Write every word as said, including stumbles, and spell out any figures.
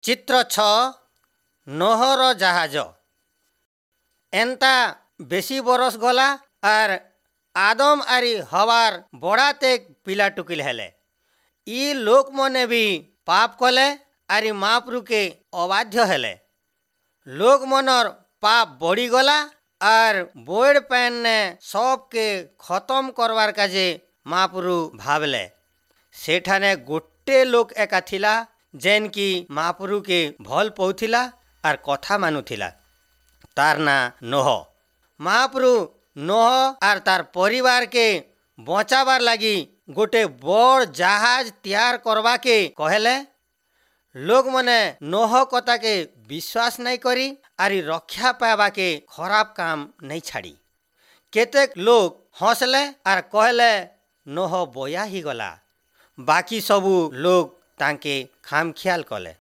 चित्र छ नोहर जहाज। एंता बेसी बरस गला और आदम आरी हवार बड़ा तेक पिला टुकिल हेले। ई लोक मने भी पाप कले आरी महाप्रभु के अबाध्य हेले। लोक मनर पाप बढ़ी गला और बोड़ पैन ने सब के खत्म करवार काजे महाप्रभु भावले। सेठाने गोटे लोक एका थिला जेन की महाप्रभु के भल पौथिला और कथा मानुथिला। तार ना नोह। महाप्रभु नोह और तार परिवार के बचाबार लगी गोटे बड़ जहाज तैयार करवा के कहले। लोग मने नोह कथा के विश्वास नहीं करी आरी रक्षा पावा के खराब काम नहीं छाड़ी। केतेक लोग हंसले और कहले नोह बया ही गला। बाकी सबू लोग तांके खाम ख्याल कले।